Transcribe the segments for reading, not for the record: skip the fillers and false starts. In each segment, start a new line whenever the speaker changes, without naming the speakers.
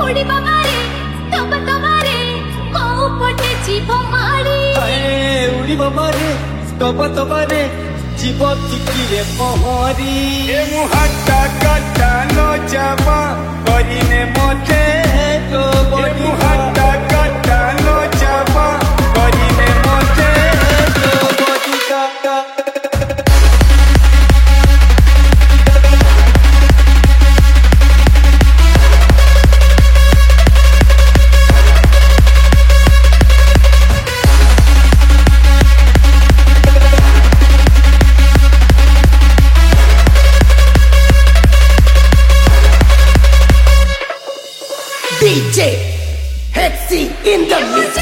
उड़ी बाबारे तबारे मऊ पटे जीव मारी
उड़ी बाबारे तबारे जीव तिकिरे पहरी
ए मुहाटा काटा न जाबा करिने मते
तो
ए मुहाटा काटा न जाबा करिने मते
तो बॉडी का
DJ Hexy in the mix.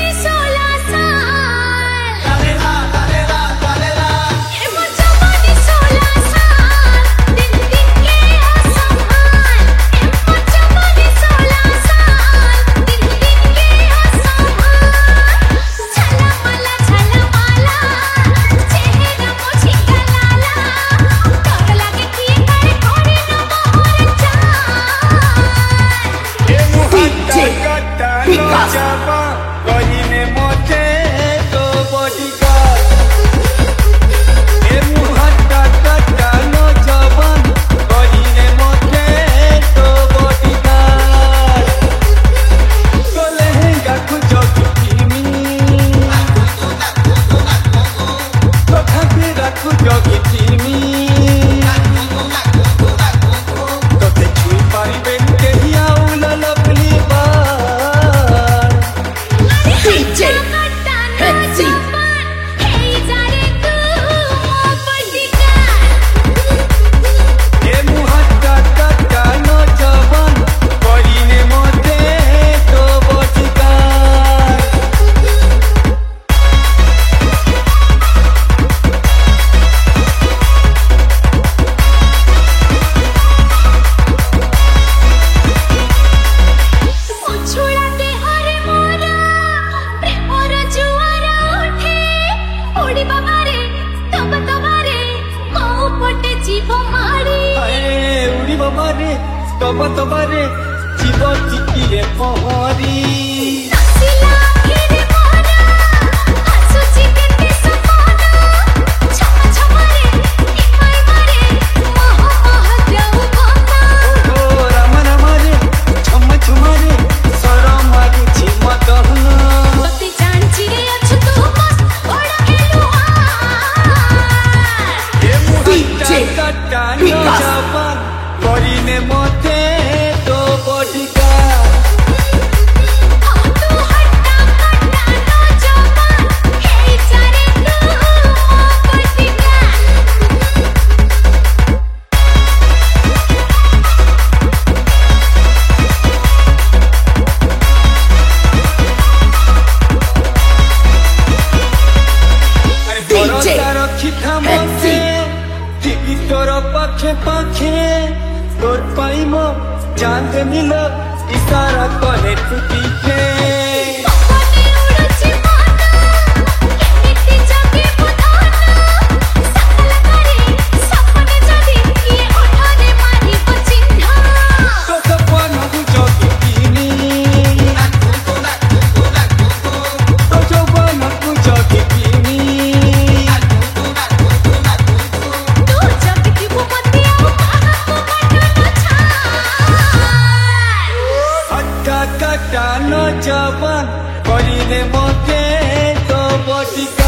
तबारे जीव तिकिरे पहरी करिने मते तो बॉडी का पाखे पाखे तोर पाइमो चांद मिल इशारा करे तू पीछे काटा न जाबन करिने मते तो बॉडी